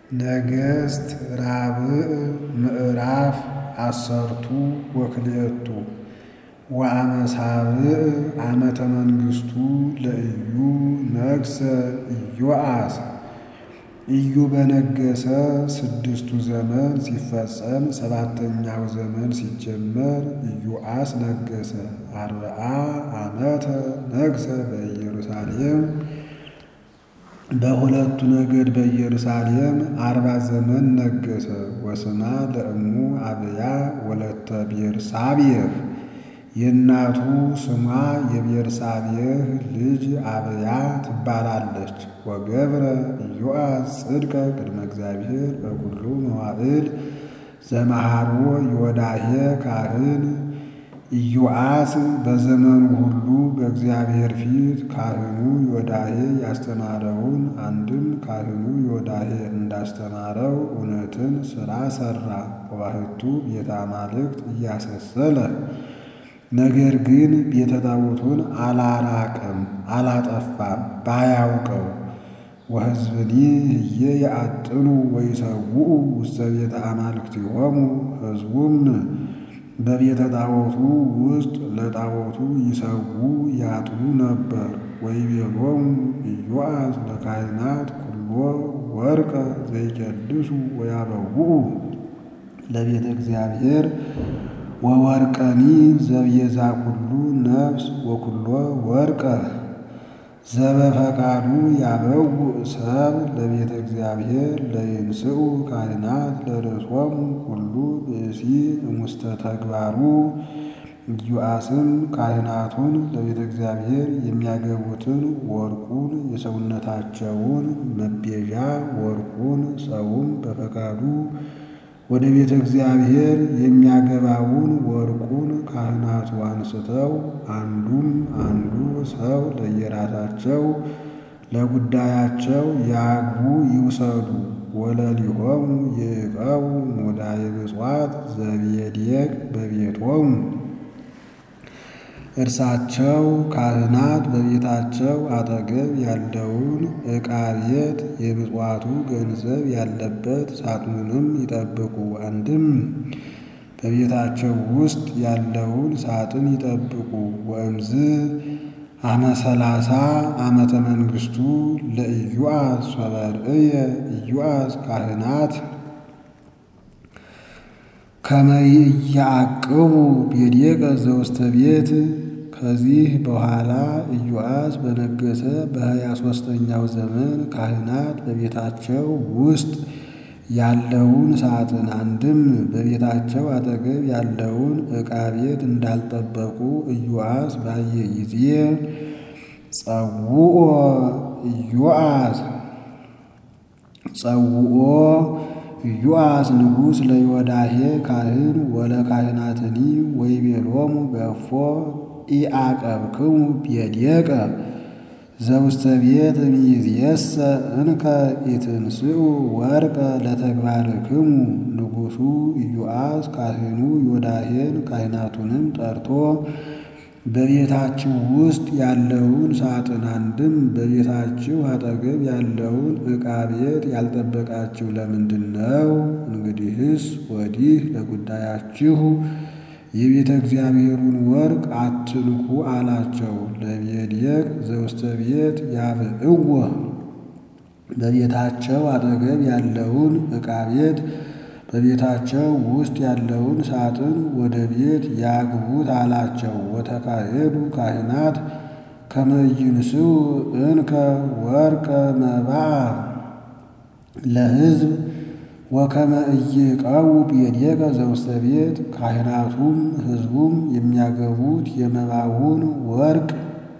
ነገሥት ራብዕ ምዕራፍ አሰርቱ ወክልኤቱ ወአመሳብዕ ዓመተ መንግሥቱ ለኢዩ ነግሠ ኢዮአስ። ኢዩ በነገሠ 6ቱ ዘመን ሲፈጸም 7ኛው ዘመን ሲጀመር ኢዮአስ ነገሠ። 40 ዓመተ ነግሠ በኢየሩሳሌም። በሁለቱ ነገድ በኢየሩሳሌም 40 ዘመን ነገሠ። ወስማ ለእሙ አብያ ወለተ ቤርሳቤህ። የእናቱ ስሟ የቤርሳቤህ ልጅ አብያ ትባላለች። ወገብረ ኢዮአስ ጽድቀ ቅድመ እግዚአብሔር በኩሉ መዋዕል ዘመሃሮ ዮዳሄ ካህን። ኢዮአስ በዘመኑ ሁሉ በእግዚአብሔር ፊት ካህኑ ዮዳሄ ያስተማረውን አንድም ካህኑ ዮዳሄ እንዳስተማረው እውነትን ሥራ ሠራ። ወባሕቱ ቤተ አማልክት እያሰሰለ ነገር ግን ቤተ ጣዖቱን አላራቀም አላጠፋም ባያውቀው። ወሕዝብኒ ህየ ያአጥኑ ወይሰውኡ ውስተ ቤተ አማልክቲሆሙ። ሕዝቡም በቤተ ጣዖቱ ውስጥ ለጣዖቱ ይሰዉ ያጥኑ ነበር። ወይቤሎሙ ኢዮአስ ለካህናት ኩሎ ወርቀ ዘይቀድሱ ወያበውኡ ለቤተ እግዚአብሔር ወወርቀኒ ዘብየዛ ኩሉ ነፍስ ወኩሎ ወርቀ ዘበፈቃዱ ያበውእ ሰብ ለቤተ እግዚአብሔር ለይንስኡ ካህናት ለርእሶሙ ኩሉ ብእሲ እሙስተ ተግባሩ። ኢዮአስም ካህናቱን ለቤተ እግዚአብሔር የሚያገቡትን ወርቁን የሰውነታቸውን መቤዣ ወርቁን ሰውም በፈቃዱ ወደ ቤተ እግዚአብሔር የሚያገባውን ወርቁን ካህናቱ አንስተው አንዱም አንዱ ሰው ለየራሳቸው ለጉዳያቸው ያግቡ ይውሰዱ። ወለሊሆሙ ይዕቀቡ ሙዳየ ምጽዋት ዘብየድየቅ በቤቶሙ። እርሳቸው ካህናት በቤታቸው አጠገብ ያለውን ዕቃ ቤት የምጽዋቱ ገንዘብ ያለበት ሳጥኑንም ይጠብቁ። አንድም በቤታቸው ውስጥ ያለውን ሳጥን ይጠብቁ። ወእምዝ አመ 30 ዓመተ መንግሥቱ ለኢዮአስ ሶበርእየ ኢዮአስ ካህናት ከመ ኢያዕቅቡ ቤድየቀ ዘውስተ ቤት። ከዚህ በኋላ ኢዮአስ በነገሠ በ23ኛው ዘመን ካህናት በቤታቸው ውስጥ ያለውን ሳጥን አንድም በቤታቸው አጠገብ ያለውን ዕቃ ቤት እንዳልጠበቁ ኢዮአስ ባየ ጊዜ ጸውዖ ኢዮአስ ንጉሥ ለዮዳሄ ካህን ወለካህናትኒ ወይቤሎሙ በእፎ ኢዐቀብክሙ ቤድየቀ ዘውስተ ቤት እምይእዜሰ እንከ ኢትንስኡ ወርቀ ለተግባርክሙ። ንጉሡ ኢዮአስ ካህኑ ዮዳሄን ካህናቱንም ጠርቶ በቤታችሁ ውስጥ ያለውን ሳጥን አንድም በቤታችሁ አጠገብ ያለውን ዕቃ ቤት ያልጠበቃችሁ ለምንድን ነው? እንግዲህስ ወዲህ ለጉዳያችሁ የቤተ እግዚአብሔሩን ወርቅ አትንኩ አላቸው። ለቤድየቅ ዘውስተ ቤት ያብዕዎ በቤታቸው አጠገብ ያለውን ዕቃ ቤት በቤታቸው ውስጥ ያለውን ሳጥን ወደ ቤት ያግቡት አላቸው። ወተካሄዱ ካህናት ከመ ይንስኡ እንከ ወርቀ መባዓ ለሕዝብ ወከመ ኢይዕቀቡ ቤድየቀ ዘውስተ ቤት። ካህናቱም ሕዝቡም የሚያገቡት የመባውን ወርቅ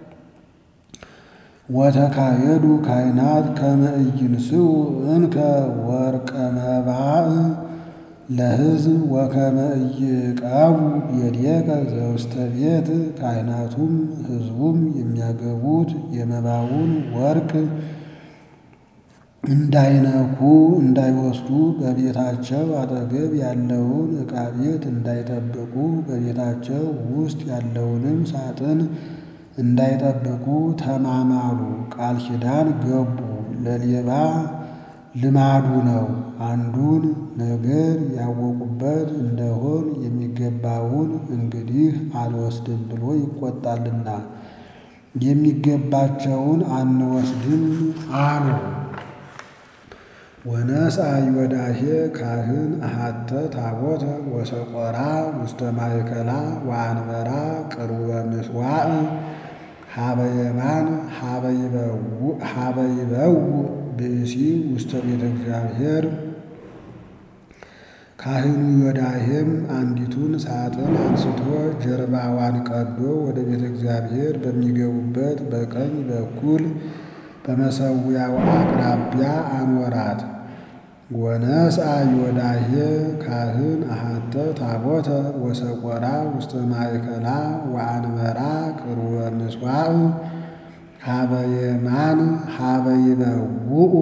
ወተካሄዱ ካህናት ከመ ኢይንስኡ እንከ ወርቀ መባዕ ለሕዝብ ወከመ ኢይዕቀቡ ቤድየቀ ዘውስተ ቤት። ካህናቱም ሕዝቡም የሚያገቡት የመባውን ወርቅ እንዳይነኩ እንዳይወስዱ በቤታቸው አጠገብ ያለውን ዕቃ ቤት እንዳይጠብቁ በቤታቸው ውስጥ ያለውንም ሳጥን እንዳይጠብቁ ተማማሉ፣ ቃል ኪዳን ገቡ። ለሌባ ልማዱ ነው። አንዱን ነገር ያወቁበት እንደሆን የሚገባውን እንግዲህ አልወስድም ብሎ ይቆጣልና የሚገባቸውን አንወስድም አሉ። ወነስአ ዮዳሄ ካህን አሐተ ታቦተ ወሰቆራ ውስተ ማእከላ ወአንበራ ቅርበ ምሥዋዕ ሀበ የማን ሀበ ይበውእ ብእሲ ውስተ ቤተ እግዚአብሔር። ካህኑ ዮዳሄም አንዲቱን ሳጥን አንስቶ ጀርባዋን ቀዶ ወደ ቤተ እግዚአብሔር በሚገቡበት በቀኝ በኩል በመሠዊያው አቅራቢያ አኖራት። ወነስአ ዮዳሄ ካህን አሐተ ታቦተ ወሰቆራ ውስተ ማእከላ ወአንበራ ቅርበ ምሥዋዕ ሀበ የማን ሀበ ይበውእ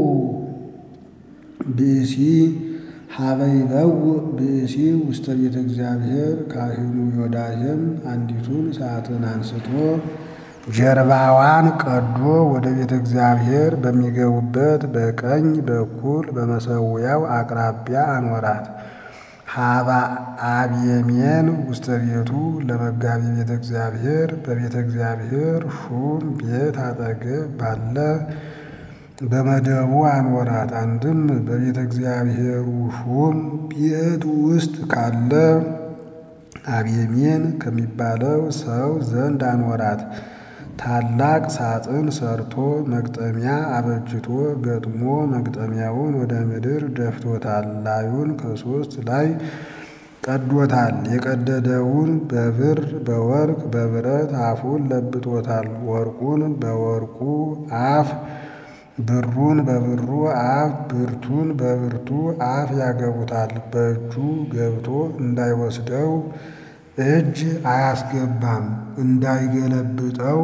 ብእሲ ውስተ ቤተ እግዚአብሔር። ካህኑ ዮዳሄም አንዲቱን ሳጥን አንስቶ ጀርባዋን ቀዶ ወደ ቤተ እግዚአብሔር በሚገቡበት በቀኝ በኩል በመሠዊያው አቅራቢያ አኖራት። ሀበ አብየሜን ውስተ ቤቱ ለመጋቢ ቤተ እግዚአብሔር በቤተ እግዚአብሔር ሹም ቤት አጠገብ ባለ በመደቡ አኖራት። አንድም በቤተ እግዚአብሔሩ ሹም ቤት ውስጥ ካለ አብየሜን ከሚባለው ሰው ዘንድ አኖራት። ታላቅ ሳጥን ሰርቶ መግጠሚያ አበጅቶ ገጥሞ መግጠሚያውን ወደ ምድር ደፍቶታል። ላዩን ከሦስት ላይ ቀዶታል። የቀደደውን በብር በወርቅ በብረት አፉን ለብጦታል። ወርቁን በወርቁ አፍ ብሩን በብሩ አፍ ብርቱን በብርቱ አፍ ያገቡታል። በእጁ ገብቶ እንዳይወስደው እጅ አያስገባም። እንዳይገለብጠው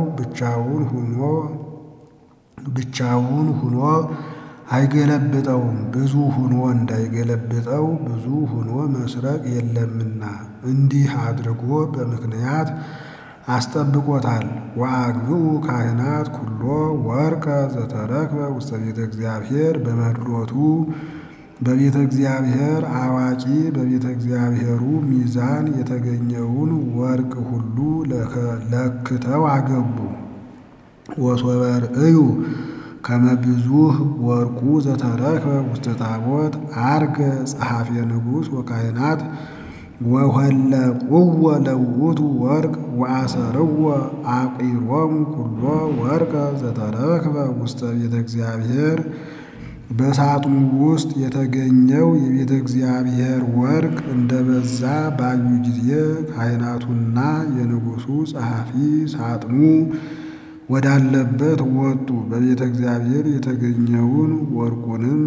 ብቻውን ሁኖ አይገለብጠውም። ብዙ ሁኖ እንዳይገለብጠው ብዙ ሁኖ መስረቅ የለምና እንዲህ አድርጎ በምክንያት አስጠብቆታል። ወአግብኡ ካህናት ኩሎ ወርቀ ዘተረክበ ውስተ ቤተ እግዚአብሔር በመድሎቱ በቤተ እግዚአብሔር አዋቂ በቤተ እግዚአብሔሩ ሚዛን የተገኘውን ወርቅ ሁሉ ለክተው አገቡ። ወሶበ ርእዩ ከመ ብዙኅ ወርቁ ዘተረክበ ውስተ ታቦት ዐርገ ጸሐፌ ንጉሥ ወካህናት ወሆለቁዎ ለውእቱ ወርቅ ወአሰርዎ አቂሮሙ ኩሎ ወርቀ ዘተረክበ ውስተ ቤተ እግዚአብሔር። በሳጥኑ ውስጥ የተገኘው የቤተ እግዚአብሔር ወርቅ እንደበዛ ባዩ ጊዜ ካህናቱና የንጉሡ ጸሐፊ ሳጥኑ ወዳለበት ወጡ። በቤተ እግዚአብሔር የተገኘውን ወርቁንም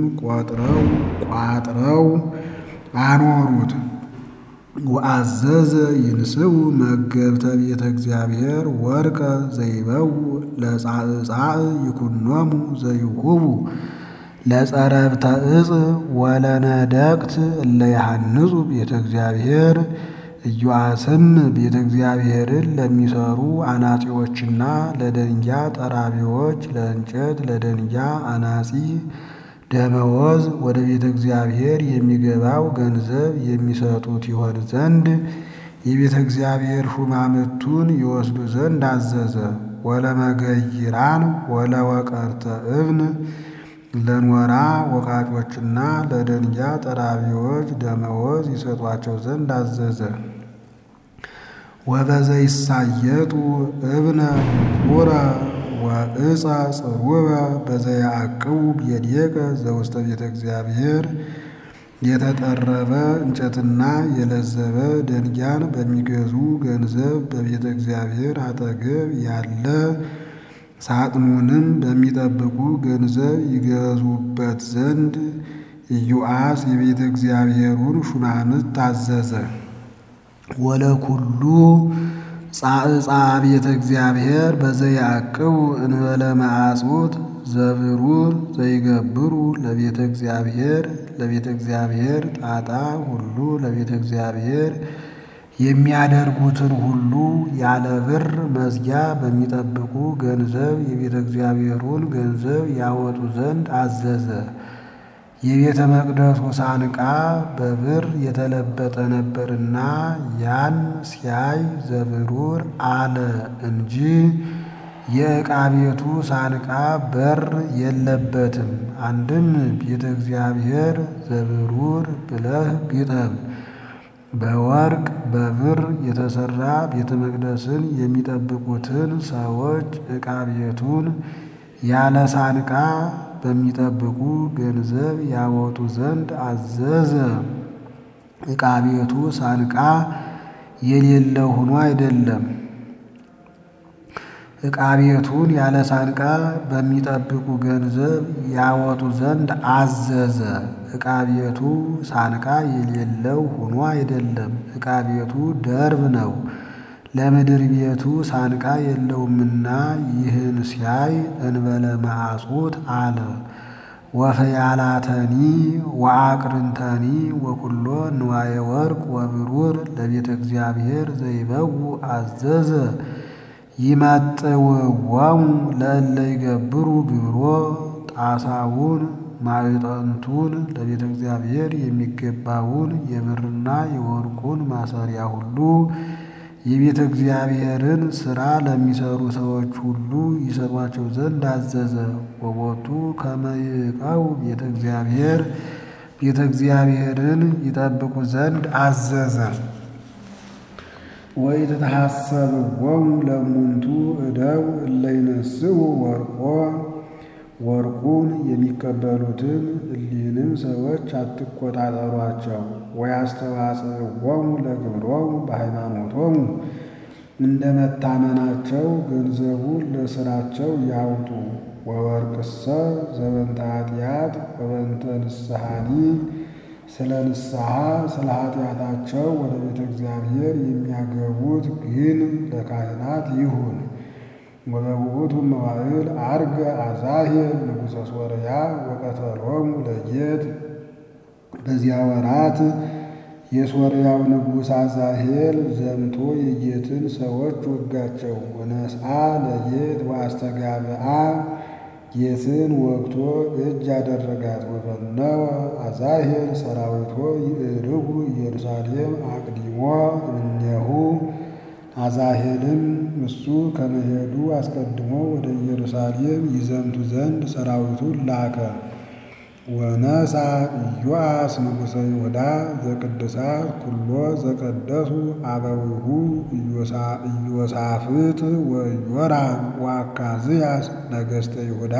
ቋጥረው አኖሩት። ወአዘዘ ይንስኡ መገብተ ቤተ እግዚአብሔር ወርቀ ዘይበውእ ለጻዕጻዕ ይኩኖሙ ዘይሁቡ ለጸረብተ ዕፅ ወለነደቅት እለ ያሐንጹ ቤተ እግዚአብሔር። ኢዮአስም ቤተ እግዚአብሔርን ለሚሰሩ አናጺዎችና ለደንጊያ ጠራቢዎች ለእንጨት ለደንጊያ አናጺ ደመወዝ ወደ ቤተ እግዚአብሔር የሚገባው ገንዘብ የሚሰጡት ይሆን ዘንድ የቤተ እግዚአብሔር ሹማምቱን ይወስዱ ዘንድ አዘዘ። ወለመገይራን ወለወቀርተ እብን ለኖራ ወቃጮችና ለደንጊያ ጠራቢዎች ደመወዝ ይሰጧቸው ዘንድ አዘዘ። ወበዘይሳየጡ እብነ ቁረ ወዕፀ ጽሩበ በዘያዕቅቡ ቤድየቀ ዘውስተ ቤተ እግዚአብሔር። የተጠረበ እንጨትና የለዘበ ደንጊያን በሚገዙ ገንዘብ በቤተ እግዚአብሔር አጠገብ ያለ ሳጥኑንም በሚጠብቁ ገንዘብ ይገዙበት ዘንድ ኢዮአስ የቤተ እግዚአብሔሩን ሹማምት ታዘዘ። ወለኩሉ ጻዕጻ ቤተ እግዚአብሔር በዘያዕቅቡ እንበለ መዓጽውት ዘብሩር ዘይገብሩ ለቤተ እግዚአብሔር ጣጣ ሁሉ ለቤተ እግዚአብሔር የሚያደርጉትን ሁሉ ያለ ብር መዝጊያ በሚጠብቁ ገንዘብ የቤተ እግዚአብሔሩን ገንዘብ ያወጡ ዘንድ አዘዘ። የቤተ መቅደሱ ሳንቃ በብር የተለበጠ ነበርና ያን ሲያይ ዘብሩር አለ እንጂ የዕቃ ቤቱ ሳንቃ በር የለበትም። አንድም ቤተ እግዚአብሔር ዘብሩር ብለህ ግጠም። በወርቅ በብር የተሰራ ቤተ መቅደስን የሚጠብቁትን ሰዎች ዕቃ ቤቱን ያለ ሳንቃ በሚጠብቁ ገንዘብ ያወጡ ዘንድ አዘዘ። ዕቃ ቤቱ ሳንቃ የሌለው ሆኖ አይደለም። ዕቃ ቤቱን ያለ ሳንቃ በሚጠብቁ ገንዘብ ያወጡ ዘንድ አዘዘ። ዕቃ ቤቱ ሳንቃ የሌለው ሆኖ አይደለም። ዕቃ ቤቱ ደርብ ነው፣ ለምድር ቤቱ ሳንቃ የለውምና ይህን ሲያይ እንበለ ማዕጹት አለ። ወፈያላተኒ ወአቅርንተኒ ወኩሎ ንዋየ ወርቅ ወብሩር ለቤተ እግዚአብሔር ዘይበው አዘዘ ይመጥውዎሙ ለእለ ይገብሩ ግብሮ። ጣሳውን ማዕጠንቱን ለቤተ እግዚአብሔር የሚገባውን የብርና የወርቁን ማሰሪያ ሁሉ የቤተ እግዚአብሔርን ሥራ ለሚሰሩ ሰዎች ሁሉ ይሰጧቸው ዘንድ አዘዘ። ወቦቱ ከመ ይዕቀቡ ቤተ እግዚአብሔርን ይጠብቁ ዘንድ አዘዘ። ወኢትትሐሰብዎሙ ለእሙንቱ እደው እለ ይነስኡ ወርቆ። ወርቁን የሚቀበሉትን እሊህንም ሰዎች አትቆጣጠሯቸው። ወያስተዋጽእዎሙ ለግብሮሙ በሃይማኖቶሙ። እንደ መታመናቸው ገንዘቡን ለሥራቸው ያውጡ። ወወርቅሰ ዘበንተ ኃጢአት ወበንተ ንስሐኒ። ስለ ንስሐ ስለ ኃጢአታቸው ወደ ቤተ እግዚአብሔር የሚያገቡት ግን ለካህናት ይሁን። ወበውእቱ መዋዕል ዐርገ አዛሄል ንጉሠ ሶርያ ወቀተሎሙ ለጌት። በዚያ ወራት የሶርያው ንጉሥ አዛሄል ዘምቶ የጌትን ሰዎች ወጋቸው። ወነስአ ለጌት ወአስተጋብአ። ጌትን ወግቶ እጅ አደረጋት። ወፈነወ አዛሄል ሰራዊቶ ይዕርጉ ኢየሩሳሌም አቅዲሞ እምኔሁ። አዛሄልም እሱ ከመሄዱ አስቀድሞ ወደ ኢየሩሳሌም ይዘምቱ ዘንድ ሰራዊቱን ላከ። ወነሳ ኢዮአስ ንጉሠ ይሁዳ ዘቅድሳት ኩሎ ዘቀደሱ አበዊሁ ኢዮሳፍጥ ወዮራም ወአካዝያስ ነገሥተ ይሁዳ።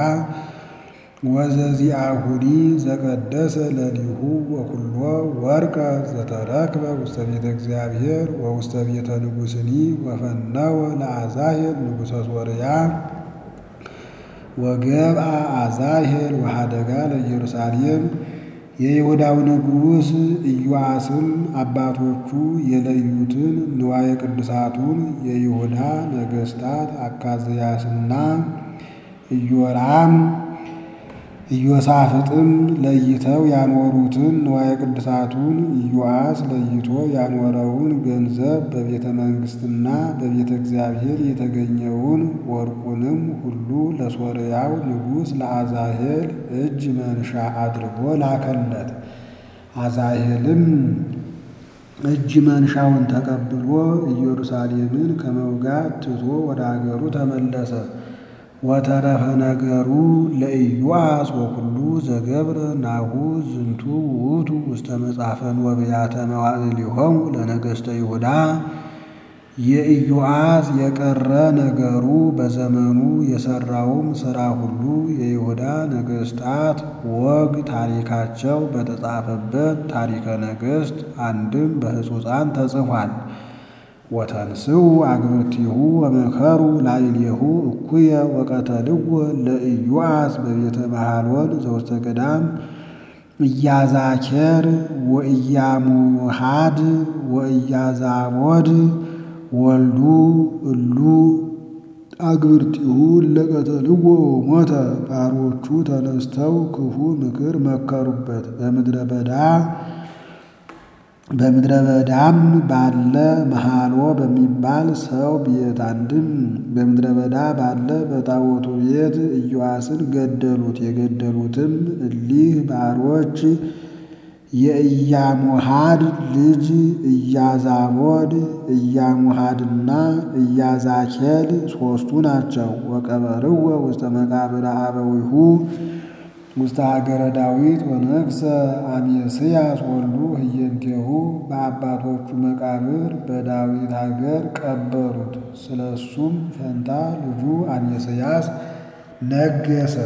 ወዘዚአሁኒ ዘቀደሰ ለሊሁ ወኩሎ ወርቀ ዘተረክበ ውስተ ቤተ እግዚአብሔር ወውስተ ቤተ ንጉሥኒ። ወፈነወ ለአዛሄል ንጉሠ ሶርያ። ወገብአ አዛሄል ወሃደጋ ለኢየሩሳሌም። የይሁዳው ንጉሥ ኢዮአስም አባቶቹ የለዩትን ንዋየ ቅድሳቱን የይሁዳ ነገሥታት አካዝያስና ኢዮራም ኢዮሳፍጥም ለይተው ያኖሩትን ንዋየ ቅድሳቱን ኢዮአስ ለይቶ ያኖረውን ገንዘብ በቤተ መንግሥትና በቤተ እግዚአብሔር የተገኘውን ወርቁንም ሁሉ ለሶርያው ንጉሥ ለአዛሄል እጅ መንሻ አድርጎ ላከለት። አዛሄልም እጅ መንሻውን ተቀብሎ ኢየሩሳሌምን ከመውጋት ትቶ ወደ አገሩ ተመለሰ። ወተረፈ ነገሩ ለኢዮአስ ወኩሉ ዘገብረ ናሁ ዝንቱ ውእቱ ውስተ መጽሐፈ ወብያተ መዋዕሊሆሙ ለነገሥተ ይሁዳ። የኢዮአስ የቀረ ነገሩ በዘመኑ የሠራውም ሥራ ሁሉ የይሁዳ ነገሥታት ወግ ታሪካቸው በተጻፈበት ታሪከ ነገሥት አንድም በሕጹፃን ተጽፏል። ወተንስኡ አግብርቲሁ ወመከሩ ላዕሌሁ እኩየ ወቀተልዎ ለኢዮአስ በቤተ መሐሎን ዘውስተ ገዳም ኢያዛኬር ወኢያሙሃድ ወኢያዛቦድ ወልዱ እሉ አግብርቲሁ ለቀተልዎ ሞተ። ባሮቹ ተነስተው ክፉ ምክር መከሩበት። በምድረ በዳ በምድረ በዳም ባለ መሃሎ በሚባል ሰው ቤት አንድም በምድረ በዳ ባለ በጣዖቱ ቤት ኢዮአስን ገደሉት። የገደሉትም እሊህ ባሮች የኢያሙሃድ ልጅ ኢያዛቦድ፣ ኢያሙሃድና ኢያዛኬል ሦስቱ ናቸው። ወቀበርዎ ውስተ መቃብረ አበዊሁ ውስተ ሀገረ ዳዊት ወነግሠ አሜስያስ ወልዱ ህየንቴሁ። በአባቶቹ መቃብር በዳዊት ሀገር ቀበሩት። ስለ እሱም ፈንታ ልጁ አሜስያስ ነገሠ።